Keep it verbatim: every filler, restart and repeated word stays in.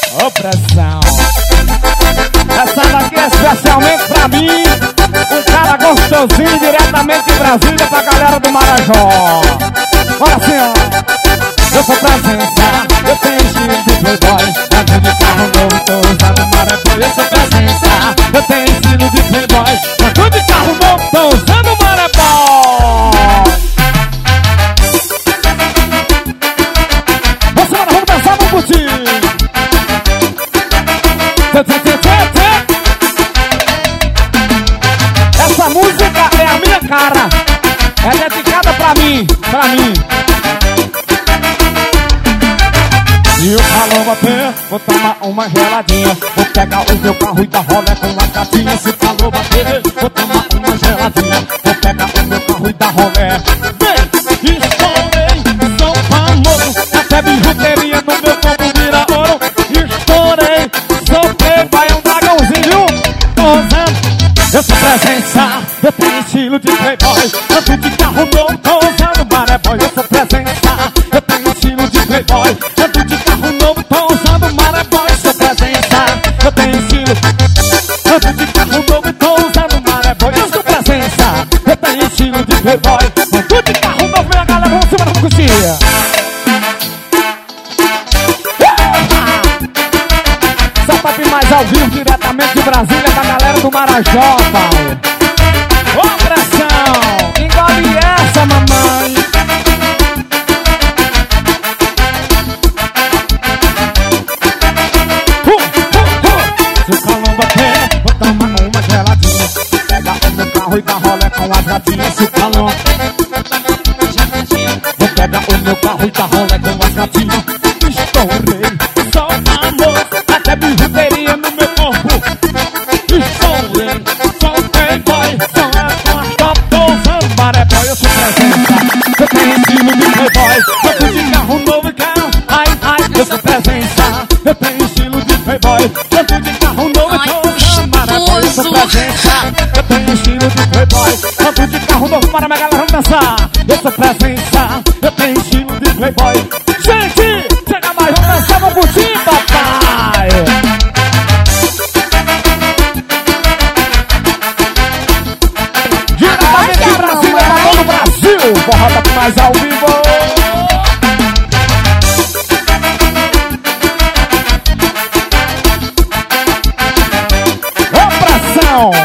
Ô pressão. Essa daqui é especialmente pra mim, um cara gostosinho diretamente de Brasília pra galera do Marajó. Olha assim, ó. Eu sou presença, eu tenho estilo de playboy, ando de carro novo, tô usando Marabói. Eu sou presença, eu tenho estilo de playboy, ando de carro novo, tô usando Marabói. Vamos embora, vamos dançar, vamos curtir. Essa música é a minha cara, é dedicada pra mim, pra mim. E o calor bater, vou tomar uma geladinha, vou pegar o meu carro e dar rolé com as gatinhas. Se o calor bater, vou tomar uma geladinha, vou pegar o meu carro e dar rolé. Vem, estourei, sou famoso, até bijuteria no meu corpo vira ouro. Estourei, sou playboy, é um dragãozinho, tô usando. Eu sou presença, eu tenho estilo de playboy, ando de carro novo, tô usando Marabói. Eu sou presença, eu tenho estilo de playboy, ando de carro novo, tô usando Marabói. Sou presença, eu tenho estilo, ando de carro novo, tô usando Marabói. Eu sou presença, eu tenho estilo de playboy, ando de carro novo, minha galera, vamos cima da cozinha. Só pra vir mais ao vivo, diretamente de Brasília, da galera do Marajó, Paulo. Ô pressão, engole essa, mamãe. Uh, uh, uh. Se o calor bater, vou tomar uma geladinha, pegar o meu carro e dar rolé com as gatinhas. Se o calor, vou pegar o meu carro e dar rolé com as gatinhas. Estourei, sou amor, até bijuteria no meu corpo. Estourei, sou playboy, sou a top, tô usando Marabói. Eu sou presença, eu tenho estilo de playboy, ando de carro novo e quero, ai, ai. Eu sou presença, eu tenho estilo de playboy, ando de carro novo e tô usando Marabói. Eu sou presença, eu tenho estilo de playboy, ando de carro novo, para minha galera, vamos dançar. Eu sou presença, eu tenho estilo de playboy. Gente, chega mais, vamos dançar, vamos curtir, papai. Diretamente de Brasília, pra todo o Brasil, forró tá mais ao vivo. Ô pressão.